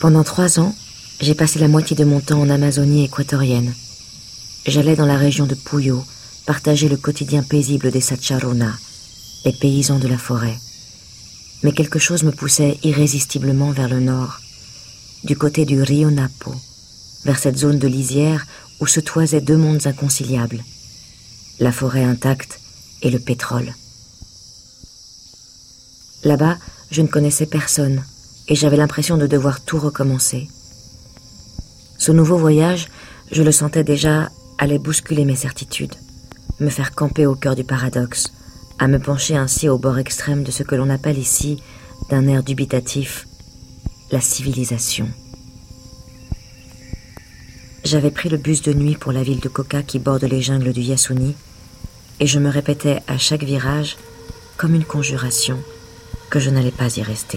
Pendant 3 ans, j'ai passé la moitié de mon temps en Amazonie équatorienne. J'allais dans la région de Puyo partager le quotidien paisible des Sacharuna, les paysans de la forêt. Mais quelque chose me poussait irrésistiblement vers le nord, du côté du Rio Napo, vers cette zone de lisière où se toisaient 2 mondes inconciliables, la forêt intacte et le pétrole. Là-bas, je ne connaissais personne et j'avais l'impression de devoir tout recommencer. Ce nouveau voyage, je le sentais déjà, allait bousculer mes certitudes, me faire camper au cœur du paradoxe, à me pencher ainsi au bord extrême de ce que l'on appelle ici, d'un air dubitatif, la civilisation. J'avais pris le bus de nuit pour la ville de Coca qui borde les jungles du Yasuni, et je me répétais à chaque virage, comme une conjuration, que je n'allais pas y rester.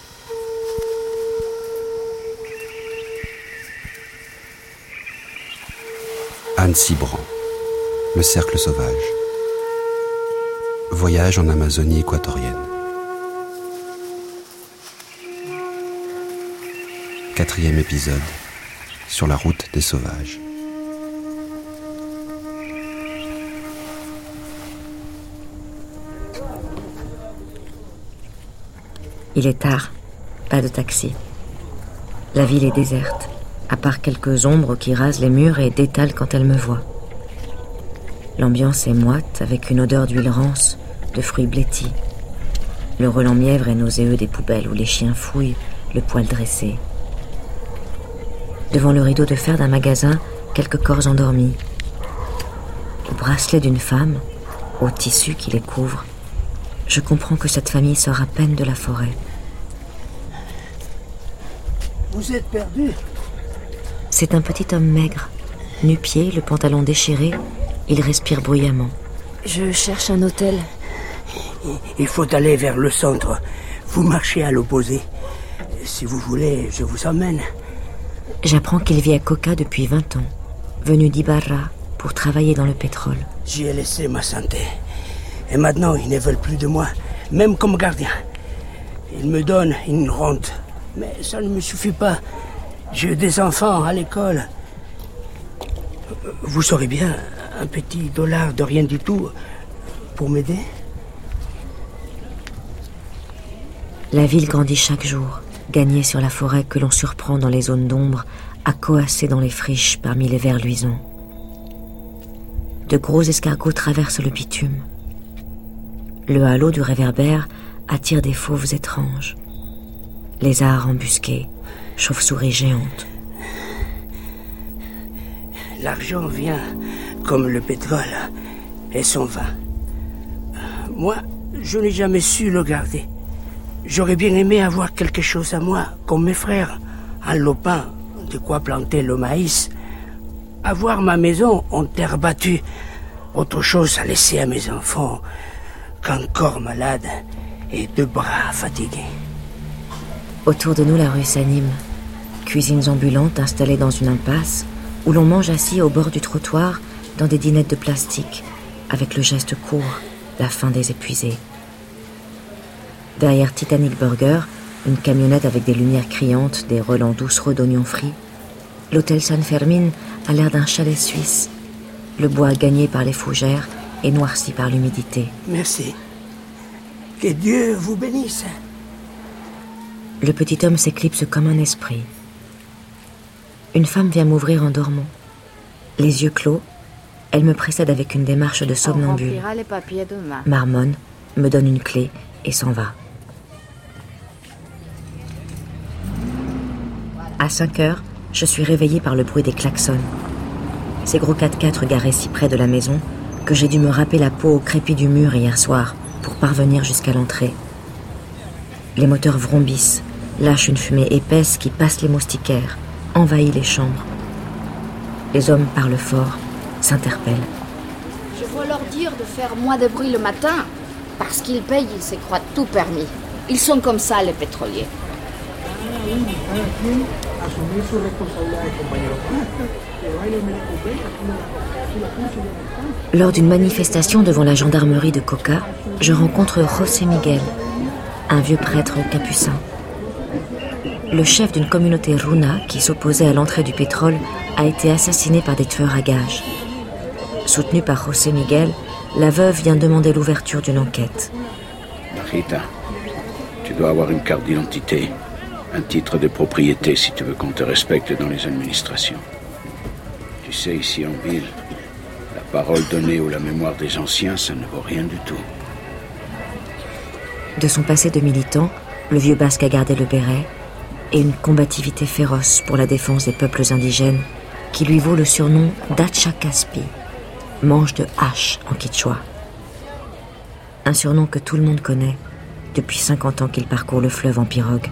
Anne Cibran, Le Cercle Sauvage. Voyage en Amazonie équatorienne. 4e épisode, sur la route des sauvages. Il est tard, pas de taxi. La ville est déserte, à part quelques ombres qui rasent les murs et détalent quand elles me voient. L'ambiance est moite, avec une odeur d'huile rance, de fruits blêtis. Le relent mièvre est nauséeux des poubelles où les chiens fouillent, le poil dressé. Devant le rideau de fer d'un magasin, quelques corps endormis. Au bracelet d'une femme, au tissu qui les couvre, je comprends que cette famille sort à peine de la forêt. Vous êtes perdu? C'est un petit homme maigre, nu-pied, le pantalon déchiré. Il respire bruyamment. Je cherche un hôtel. Il faut aller vers le centre. Vous marchez à l'opposé. Si vous voulez, je vous emmène. J'apprends qu'il vit à Coca depuis 20 ans, venu d'Ibarra pour travailler dans le pétrole. J'y ai laissé ma santé. Et maintenant, ils ne veulent plus de moi, même comme gardien. Ils me donnent une rente. Mais ça ne me suffit pas. J'ai des enfants à l'école. Vous saurez bien, un petit dollar de rien du tout pour m'aider? La ville grandit chaque jour, gagnée sur la forêt que l'on surprend dans les zones d'ombre, à coasser dans les friches parmi les vers luisants. De gros escargots traversent le bitume. Le halo du réverbère attire des fauves étranges. Lézards embusqués, chauves-souris géantes. L'argent vient comme le pétrole et s'en va. Moi, je n'ai jamais su le garder. J'aurais bien aimé avoir quelque chose à moi, comme mes frères. Un lopin, de quoi planter le maïs. Avoir ma maison en terre battue. Autre chose à laisser à mes enfants qu'un corps malade et 2 bras fatigués. Autour de nous, la rue s'anime. Cuisines ambulantes installées dans une impasse, où l'on mange assis au bord du trottoir dans des dinettes de plastique, avec le geste court, la faim des épuisés. Derrière Titanic Burger, une camionnette avec des lumières criantes, des relents doucereux d'oignons frits, l'hôtel San Fermin a l'air d'un chalet suisse, le bois gagné par les fougères et noirci par l'humidité. Merci. Que Dieu vous bénisse. Le petit homme s'éclipse comme un esprit. Une femme vient m'ouvrir en dormant. Les yeux clos, elle me précède avec une démarche de somnambule. Marmonne, me donne une clé et s'en va. À 5 heures, je suis réveillée par le bruit des klaxons. Ces gros 4x4 garés si près de la maison que j'ai dû me râper la peau au crépi du mur hier soir pour parvenir jusqu'à l'entrée. Les moteurs vrombissent, lâchent une fumée épaisse qui passe les moustiquaires, envahit les chambres. Les hommes parlent fort, s'interpellent. Je vais leur dire de faire moins de bruit le matin, parce qu'ils payent, ils se croient tout permis. Ils sont comme ça, les pétroliers. Lors d'une manifestation devant la gendarmerie de Coca, je rencontre José Miguel, un vieux prêtre capucin. le chef d'une communauté Runa qui s'opposait à l'entrée du pétrole a été assassiné par des tueurs à gages. Soutenue par José Miguel, la veuve vient demander l'ouverture d'une enquête. Rita, tu dois avoir une carte d'identité, un titre de propriété si tu veux qu'on te respecte dans les administrations. Tu sais, ici en ville, la parole donnée ou la mémoire des anciens, ça ne vaut rien du tout. De son passé de militant, le vieux basque a gardé le béret et une combativité féroce pour la défense des peuples indigènes qui lui vaut le surnom d'Hacha Caspi, manche de hache en quichua. Un surnom que tout le monde connaît depuis 50 ans qu'il parcourt le fleuve en pirogue.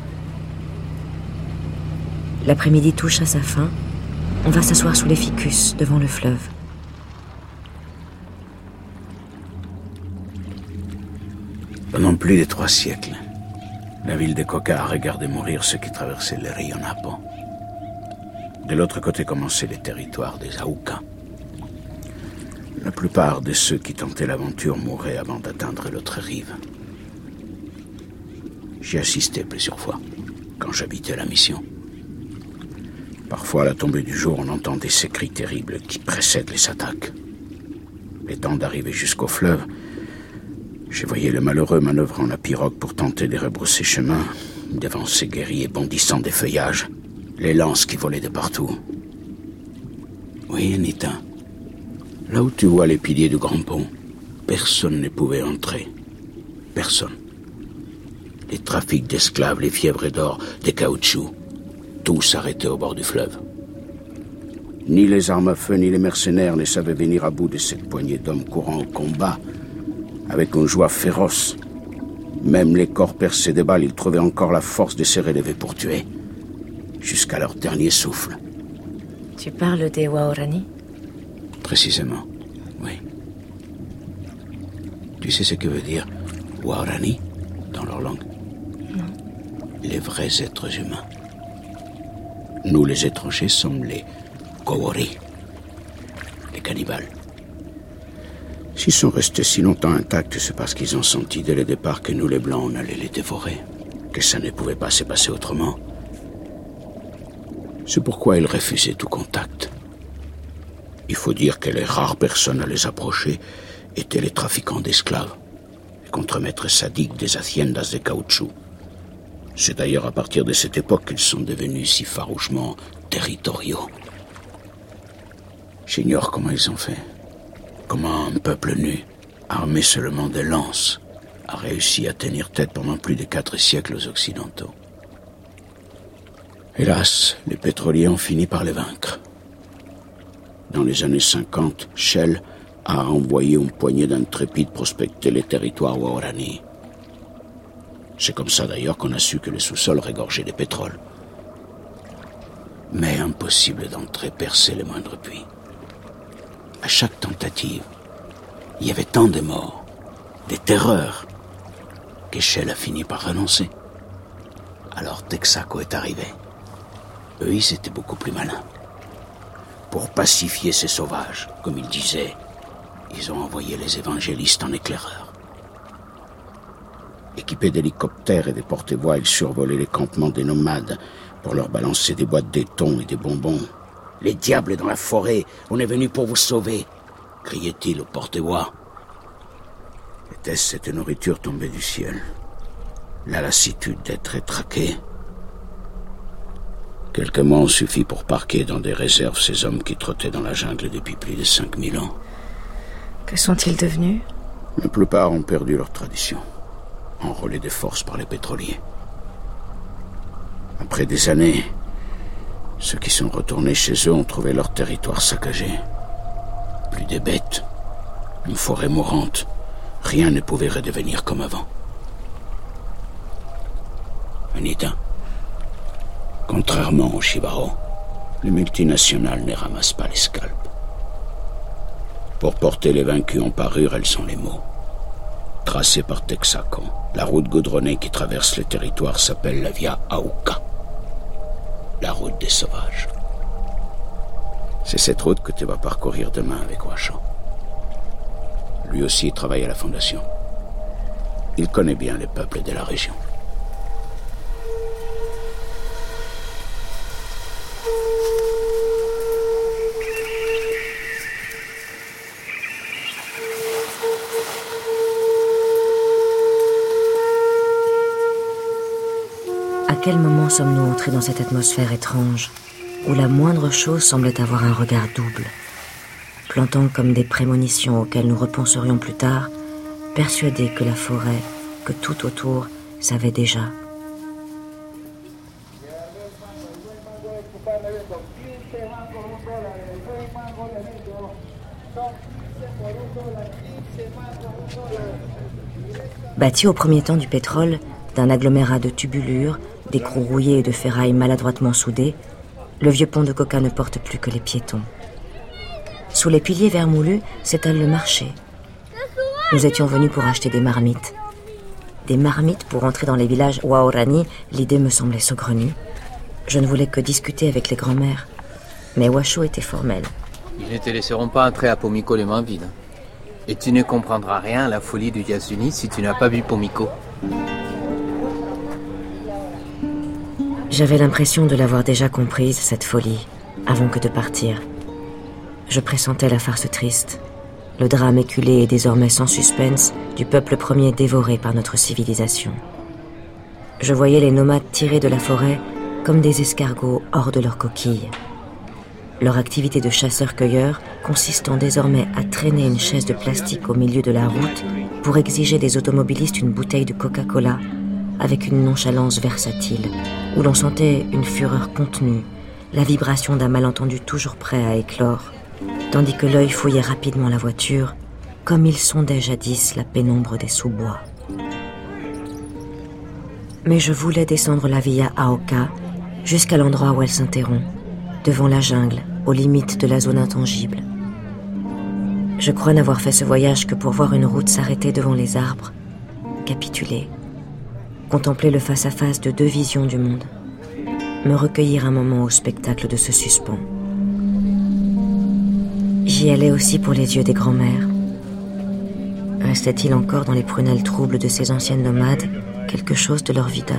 L'après-midi touche à sa fin. On va s'asseoir sous les ficus devant le fleuve. Pendant plus de 3 siècles, la ville de Coca a regardé mourir ceux qui traversaient le Rio Napo. De l'autre côté commençaient les territoires des Aucas. La plupart de ceux qui tentaient l'aventure mouraient avant d'atteindre l'autre rive. J'y assistais plusieurs fois, quand j'habitais la mission. Parfois, à la tombée du jour, on entendait ces cris terribles qui précèdent les attaques. Le temps d'arriver jusqu'au fleuve, je voyais le malheureux manœuvrant la pirogue pour tenter de rebrousser chemin devant ces guerriers bondissant des feuillages, les lances qui volaient de partout. Oui, Anita, là où tu vois les piliers du grand pont, personne ne pouvait entrer. Personne. Les trafics d'esclaves, les fièvres d'or, des caoutchoucs, tout s'arrêtait au bord du fleuve. Ni les armes à feu, ni les mercenaires ne savaient venir à bout de cette poignée d'hommes courant au combat, avec une joie féroce. Même les corps percés de balles, ils trouvaient encore la force de se relever pour tuer, jusqu'à leur dernier souffle. Tu parles des Waorani ? Précisément, oui. Tu sais ce que veut dire Waorani dans leur langue ? Non. Les vrais êtres humains. Nous, les étrangers, sommes les Kowori, les cannibales. S'ils sont restés si longtemps intacts, c'est parce qu'ils ont senti dès le départ que nous, les Blancs, on allait les dévorer, que ça ne pouvait pas se passer autrement. C'est pourquoi ils refusaient tout contact. Il faut dire que les rares personnes à les approcher étaient les trafiquants d'esclaves, les contremaîtres sadiques des haciendas de caoutchouc. C'est d'ailleurs à partir de cette époque qu'ils sont devenus si farouchement territoriaux. J'ignore comment ils ont fait. Comment un peuple nu, armé seulement de lances, a réussi à tenir tête pendant plus de 4 siècles aux Occidentaux. Hélas, les pétroliers ont fini par les vaincre. Dans les années 50, Shell a envoyé une poignée d'intrépides prospecter les territoires Waorani. C'est comme ça d'ailleurs qu'on a su que le sous-sol regorgeait de pétrole. Mais impossible d'entrer percer le moindre puits. À chaque tentative, il y avait tant de morts, des terreurs, que Shell a fini par renoncer. Alors Texaco est arrivé. Eux, ils étaient beaucoup plus malins. Pour pacifier ces sauvages, comme ils disaient, ils ont envoyé les évangélistes en éclaireurs. Équipés d'hélicoptères et de porte-voix, ils survolaient les campements des nomades pour leur balancer des boîtes d'éton et des bonbons. « Les diables dans la forêt, on est venu pour vous sauver !» criait-il au porte-voix. Était-ce cette nourriture tombée du ciel? La lassitude d'être traqué? Quelques mois ont suffi pour parquer dans des réserves ces hommes qui trottaient dans la jungle depuis plus de 5000 ans. Que sont-ils devenus? La plupart ont perdu leur tradition, enrôlés de force par les pétroliers. Après des années, ceux qui sont retournés chez eux ont trouvé leur territoire saccagé. Plus de bêtes, une forêt mourante, rien ne pouvait redevenir comme avant. Anita, contrairement aux Shibaro, les multinationales ne ramassent pas les scalps. Pour porter les vaincus en parure, elles sont les mots. Tracée par Texaco, la route goudronnée qui traverse le territoire s'appelle la Via Auca, la route des sauvages. C'est cette route que tu vas parcourir demain avec Washo. Lui aussi travaille à la fondation. Il connaît bien les peuples de la région. sommes-nous entrés dans cette atmosphère étrange, où la moindre chose semblait avoir un regard double, plantant comme des prémonitions auxquelles nous repenserions plus tard, persuadés que la forêt, que tout autour, savait déjà. Bâti au premier temps du pétrole, d'un agglomérat de tubulures, d'écrous rouillés et de ferrailles maladroitement soudées, le vieux pont de Coca ne porte plus que les piétons. Sous les piliers vermoulus s'étale le marché. Nous étions venus pour acheter des marmites. Des marmites pour entrer dans les villages Waorani, l'idée me semblait saugrenue. Je ne voulais que discuter avec les grands-mères. Mais Washo était formel. Ils ne te laisseront pas entrer à Pomiko les mains vides. Et tu ne comprendras rien à la folie du Yasuni si tu n'as pas vu Pomiko. J'avais l'impression de l'avoir déjà comprise, cette folie, avant que de partir. Je pressentais la farce triste, le drame éculé et désormais sans suspense du peuple premier dévoré par notre civilisation. Je voyais les nomades tirés de la forêt comme des escargots hors de leur coquille. Leur activité de chasseurs-cueilleurs consistant désormais à traîner une chaise de plastique au milieu de la route pour exiger des automobilistes une bouteille de Coca-Cola avec une nonchalance versatile, où l'on sentait une fureur contenue, la vibration d'un malentendu toujours prêt à éclore, tandis que l'œil fouillait rapidement la voiture, comme il sondait jadis la pénombre des sous-bois. Mais je voulais descendre la Via Aoka jusqu'à l'endroit où elle s'interrompt, devant la jungle, aux limites de la zone intangible. Je crois n'avoir fait ce voyage que pour voir une route s'arrêter devant les arbres, capituler, contempler le face-à-face de deux visions du monde, me recueillir un moment au spectacle de ce suspens. J'y allais aussi pour les yeux des grands-mères. Restait-il encore dans les prunelles troubles de ces anciennes nomades quelque chose de leur vie d'avant ?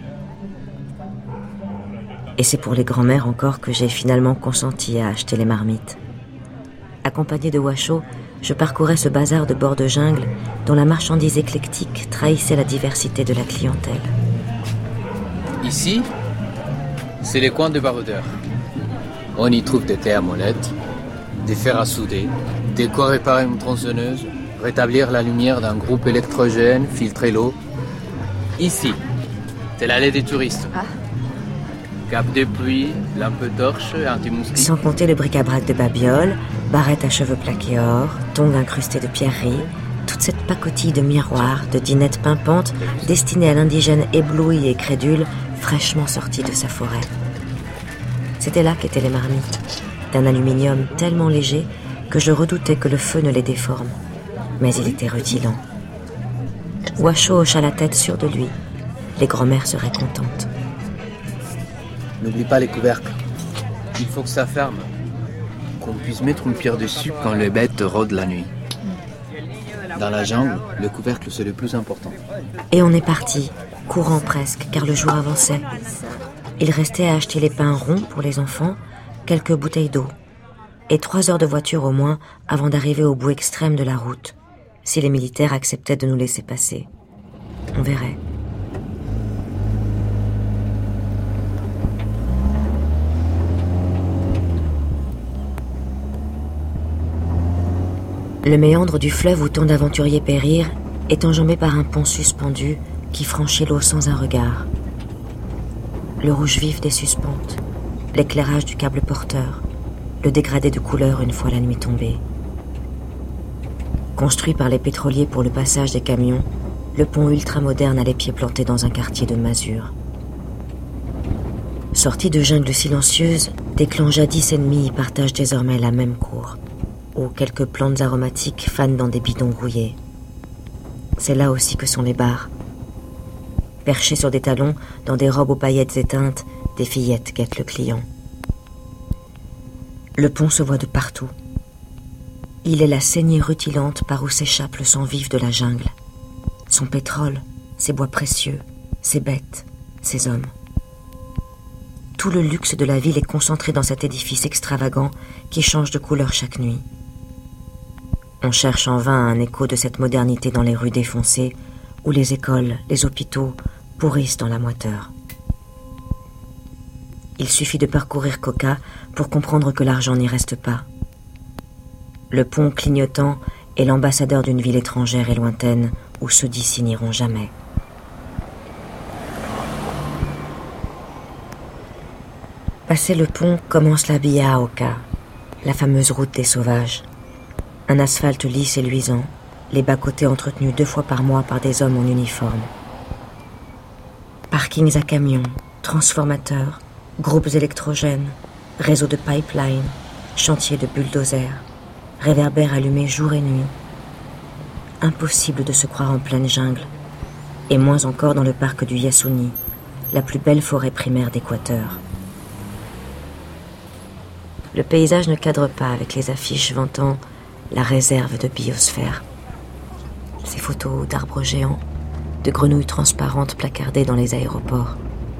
Et c'est pour les grands-mères encore que j'ai finalement consenti à acheter les marmites. Accompagné de Washo, je parcourais ce bazar de bord de jungle dont la marchandise éclectique trahissait la diversité de la clientèle. Ici, c'est les coins de baroudeurs. On y trouve des thés à molette, des fers à souder, de quoi réparer une tronçonneuse, rétablir la lumière d'un groupe électrogène, filtrer l'eau. Ici, c'est l'allée des touristes. Cap de pluie, lampe torche, anti-moustique. Sans compter le bric-à-brac de babioles, barrettes à cheveux plaqués or, tongs incrustés de pierreries, toute cette pacotille de miroirs, de dinettes pimpantes, destinée à l'indigène ébloui et crédule, fraîchement sorti de sa forêt. C'était là qu'étaient les marmites, d'un aluminium tellement léger que je redoutais que le feu ne les déforme. Mais il était rutilant. Washo hocha la tête sûr de lui. Les grand-mères seraient contentes. N'oublie pas les couvercles. Il faut que ça ferme. Qu'on puisse mettre une pierre dessus quand les bêtes rôdent la nuit. Dans la jungle, le couvercle c'est le plus important. Et on est parti, courant presque, car le jour avançait. Il restait à acheter les pains ronds pour les enfants, quelques bouteilles d'eau, et 3 heures de voiture au moins avant d'arriver au bout extrême de la route, si les militaires acceptaient de nous laisser passer. On verrait. Le méandre du fleuve où tant d'aventuriers périrent est enjambé par un pont suspendu qui franchit l'eau sans un regard. Le rouge vif des suspentes, l'éclairage du câble porteur, le dégradé de couleur une fois la nuit tombée. Construit par les pétroliers pour le passage des camions, le pont ultramoderne a les pieds plantés dans un quartier de masure. Sortis de jungle silencieuse, des clans jadis ennemis y partagent désormais la même cour, où quelques plantes aromatiques fanent dans des bidons rouillés. C'est là aussi que sont les bars. Perchés sur des talons, dans des robes aux paillettes éteintes, des fillettes guettent le client. Le pont se voit de partout. Il est la saignée rutilante par où s'échappe le sang vif de la jungle. Son pétrole, ses bois précieux, ses bêtes, ses hommes. Tout le luxe de la ville est concentré dans cet édifice extravagant qui change de couleur chaque nuit. On cherche en vain un écho de cette modernité dans les rues défoncées, où les écoles, les hôpitaux pourrissent dans la moiteur. Il suffit de parcourir Coca pour comprendre que l'argent n'y reste pas. Le pont clignotant est l'ambassadeur d'une ville étrangère et lointaine où ceux d'ici n'iront jamais. Passé le pont commence la Via Oca, la fameuse route des sauvages. Un asphalte lisse et luisant, les bas-côtés entretenus 2 fois par mois par des hommes en uniforme. Parkings à camions, transformateurs, groupes électrogènes, réseaux de pipelines, chantiers de bulldozers, réverbères allumés jour et nuit. Impossible de se croire en pleine jungle, et moins encore dans le parc du Yasuni, la plus belle forêt primaire d'Équateur. Le paysage ne cadre pas avec les affiches vantant la réserve de biosphère. Ces photos d'arbres géants, de grenouilles transparentes placardées dans les aéroports.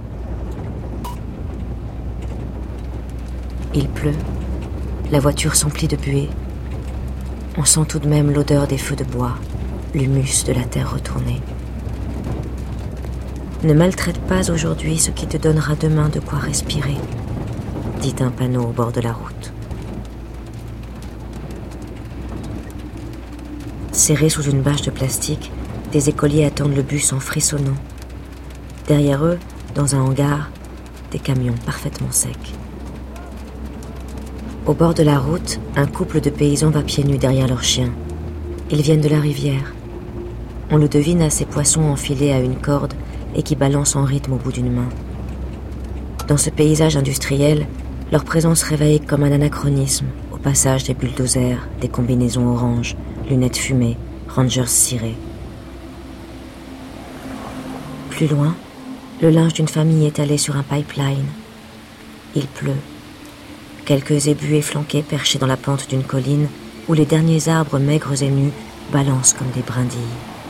Il pleut, la voiture s'emplit de buée. On sent tout de même l'odeur des feux de bois, l'humus de la terre retournée. Ne maltraite pas aujourd'hui ce qui te donnera demain de quoi respirer, dit un panneau au bord de la route. Serrés sous une bâche de plastique, des écoliers attendent le bus en frissonnant. Derrière eux, dans un hangar, des camions parfaitement secs. Au bord de la route, un couple de paysans va pieds nus derrière leurs chiens. Ils viennent de la rivière. On le devine à ces poissons enfilés à une corde et qui balancent en rythme au bout d'une main. Dans ce paysage industriel, leur présence réveille comme un anachronisme au passage des bulldozers, des combinaisons oranges, lunettes fumées, rangers cirés. Plus loin, le linge d'une famille étalé sur un pipeline. Il pleut. Quelques ébus efflanqués perchés dans la pente d'une colline où les derniers arbres maigres et nus balancent comme des brindilles.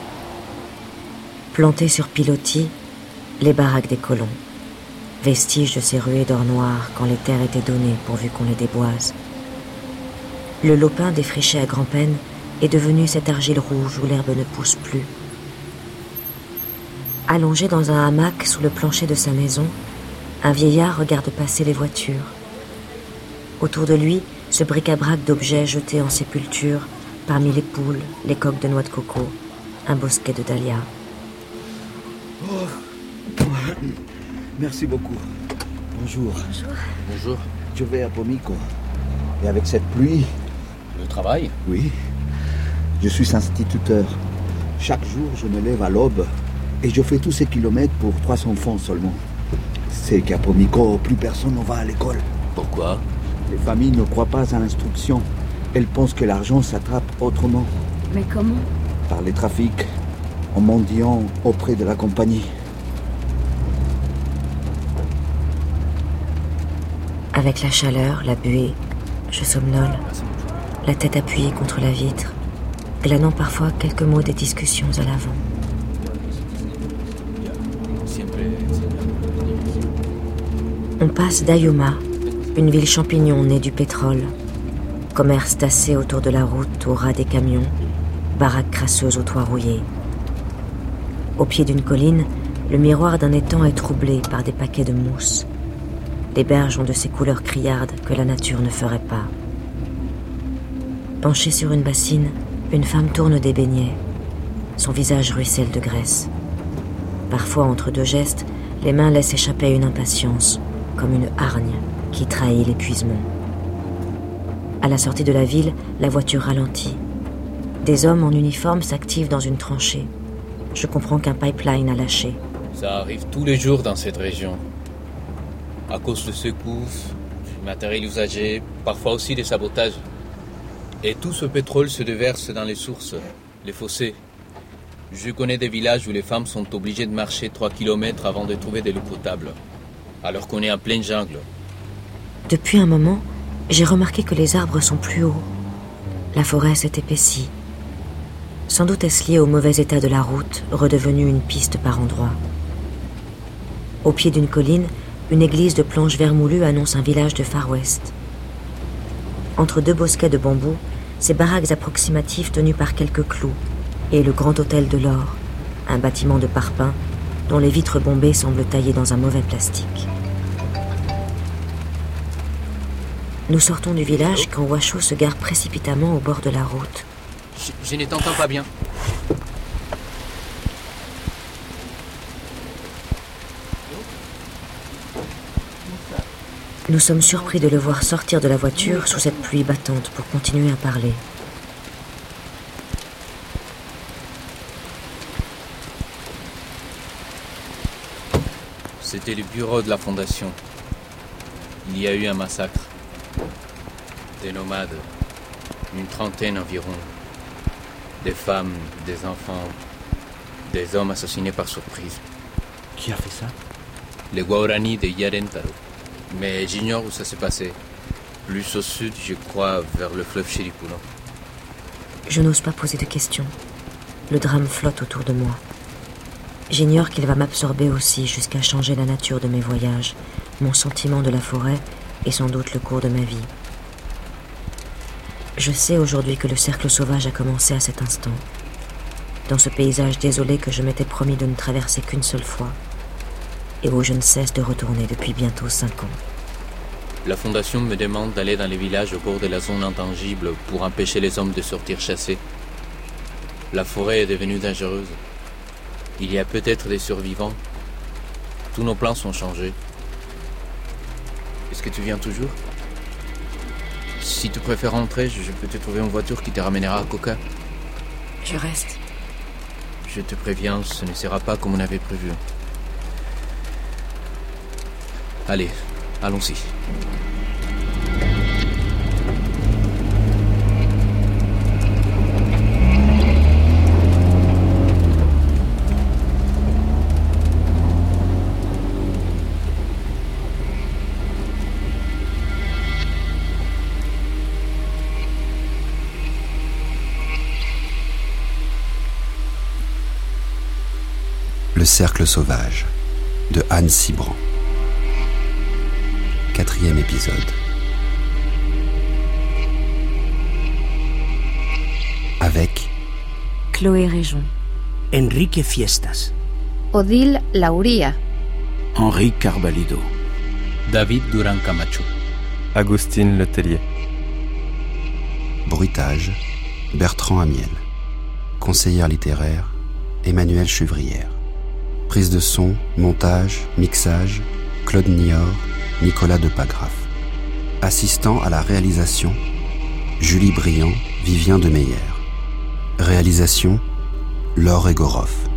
Plantés sur pilotis, les baraques des colons. Vestiges de ces ruées d'or noir quand les terres étaient données pourvu qu'on les déboise. Le lopin défriché à grand-peine est devenu cette argile rouge où l'herbe ne pousse plus. Allongé dans un hamac sous le plancher de sa maison, un vieillard regarde passer les voitures. Autour de lui, ce bric-à-brac d'objets jetés en sépulture, parmi les poules, les coques de noix de coco, un bosquet de dahlias. Oh. Merci beaucoup. Bonjour. Bonjour. Bonjour. Je vais à Pomico. Et avec cette pluie... Le travail? Oui. Je suis instituteur. Chaque jour, je me lève à l'aube et je fais tous ces kilomètres pour 300 francs seulement. C'est qu'à Pomico, plus personne ne va à l'école. Pourquoi? Les familles ne croient pas à l'instruction. Elles pensent que l'argent s'attrape autrement. Mais comment? Par les trafics, en mendiant auprès de la compagnie. Avec la chaleur, la buée, je somnole, la tête appuyée contre la vitre, glanant parfois quelques mots des discussions à l'avant. On passe d'Ayoma, une ville champignon née du pétrole. Commerce tassé autour de la route au ras des camions, baraques crasseuses aux toits rouillés. Au pied d'une colline, le miroir d'un étang est troublé par des paquets de mousse. Les berges ont de ces couleurs criardes que la nature ne ferait pas. Penchée sur une bassine, une femme tourne des beignets. Son visage ruisselle de graisse. Parfois, entre deux gestes, les mains laissent échapper une impatience, comme une hargne qui trahit l'épuisement. À la sortie de la ville, la voiture ralentit. Des hommes en uniforme s'activent dans une tranchée. Je comprends qu'un pipeline a lâché. Ça arrive tous les jours dans cette région. À cause de secousses, du matériel usagé, parfois aussi des sabotages. Et tout ce pétrole se déverse dans les sources, les fossés. Je connais des villages où les femmes sont obligées de marcher 3 km avant de trouver de l'eau potable, alors qu'on est en pleine jungle. Depuis un moment, j'ai remarqué que les arbres sont plus hauts. La forêt s'est épaissie. Sans doute est-ce lié au mauvais état de la route, redevenue une piste par endroits. Au pied d'une colline, une église de planches vermoulues annonce un village de Far West. Entre deux bosquets de bambou, ces baraques approximatives tenues par quelques clous, et le grand hôtel de l'or, un bâtiment de parpaing dont les vitres bombées semblent taillées dans un mauvais plastique. Nous sortons du village quand Washo se gare précipitamment au bord de la route. Je ne t'entends pas bien. Nous sommes surpris de le voir sortir de la voiture sous cette pluie battante pour continuer à parler. C'était le bureau de la fondation. Il y a eu un massacre. Des nomades, une trentaine environ. Des femmes, des enfants, des hommes assassinés par surprise. Qui a fait ça? Les Guarani de Yarentaro. Mais j'ignore où ça s'est passé. Plus au sud, je crois, vers le fleuve Chiripuno. Je n'ose pas poser de questions. Le drame flotte autour de moi. J'ignore qu'il va m'absorber aussi jusqu'à changer la nature de mes voyages, mon sentiment de la forêt et sans doute le cours de ma vie. Je sais aujourd'hui que le cercle sauvage a commencé à cet instant, dans ce paysage désolé que je m'étais promis de ne traverser qu'une seule fois, et où je ne cesse de retourner depuis bientôt 5 ans. La fondation me demande d'aller dans les villages au bord de la zone intangible pour empêcher les hommes de sortir chasser. La forêt est devenue dangereuse. Il y a peut-être des survivants. Tous nos plans sont changés. Est-ce que tu viens toujours? Si tu préfères rentrer, je peux te trouver une voiture qui te ramènera à Coca. Je reste. Je te préviens, ce ne sera pas comme on avait prévu. Allez, allons-y. Le cercle sauvage de Anne Cibran. 4e épisode. Avec Chloé Réjon, Enrique Fiestas, Odile Lauría, Henri Carbalido, David Duran Camacho, Agustine Letellier. bruitage, Bertrand Amiel. Conseillère littéraire, Emmanuelle Chevrière. Prise de son, montage, mixage, Claude Niort, Nicolas Depagraf. Assistant à la réalisation, Julie Briand, Vivien Demeyer. Réalisation, Laure Egoroff.